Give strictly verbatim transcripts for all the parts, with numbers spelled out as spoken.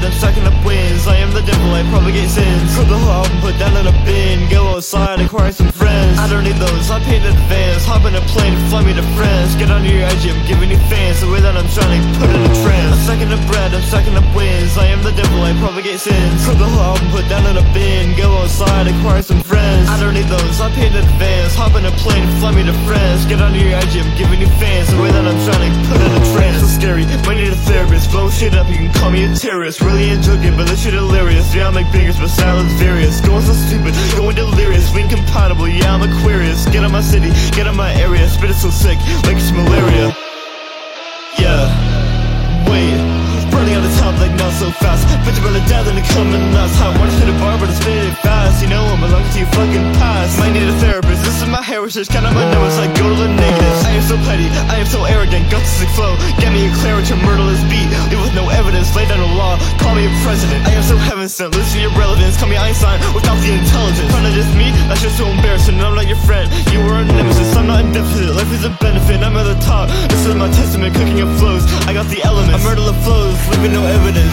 I'm stacking up wins. I am the devil, I propagate sins. Put the whole album, put down in a bin. Go outside, acquire some friends. I don't need those, I pay in advance. Hop in a plane, fly me to France. Get under your edge, I'm giving you fans. The way that I'm trying to put in a trance. I'm stacking up bread, I'm stacking up wins. I am the devil, I propagate sins. Put the whole album, put down in a bin. Go outside, acquire some friends. I don't need those, I pay in advance. Hop in a plane, fly me to France. Get under your edge, I'm giving you fans. The way that I'm trying to put in a trance. So scary, might need a therapist. Blow shit up, you can call me a terrorist. Really ain't joking, but this shit hilarious. Yeah, I make bangers, but salads various. Going so stupid, going delirious. We incompatible, yeah, I'm Aquarius. Get out my city, get out my area. Spit it so sick, like it's malaria. Yeah, wait, running out of time like not so fast. Bitch, I'm really dead and it coming nuts. I wanna hit a bar, but it's spit it fast. You know I'm belong to your fucking past. Might need a therapist, this is my heritage. Count out my numbers like go to the negatives. I am so petty, I am so arrogant. Guts to flow, get me a clarity, murder this beat. Leave with no evidence, lay down a law. Call me a president, I am so heaven sent. Lose your irrelevance, call me Einstein without the intelligence. Trying to diss me, that's just so embarrassing. I'm not your friend, you were a nemesis. I'm not in deficit, life is a benefit. I'm at the top, this is my testament. Cooking up flows, I got the elements. I murder the flows, leaving no evidence.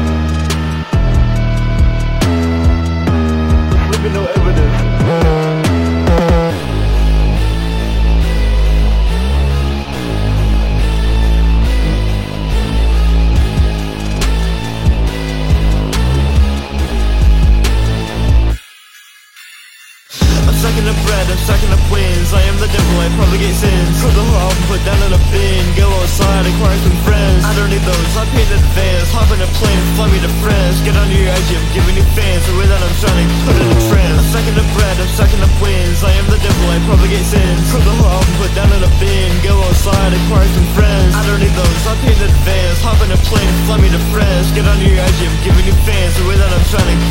Leaving no evidence. I'm stacking up bread, I'm stacking up wins. I am the devil, I propagate sins. Put the whole album, put down in a bin. Go outside, acquire some friends. I don't need those, I pay in advance. Hop in a plane, fly me to France. Get under your edge, I'm giving you fans. The way that I'm trying to put in a trance. I'm stacking up bread, I'm stacking up wins. I am the devil, I propagate sins. Put the whole album, put down in a bin. Go outside, acquire some friends. I don't need those, I pay in advance. Hop in a plane, fly me to France. Get under your edge, I'm giving you fans. The way that I'm trying to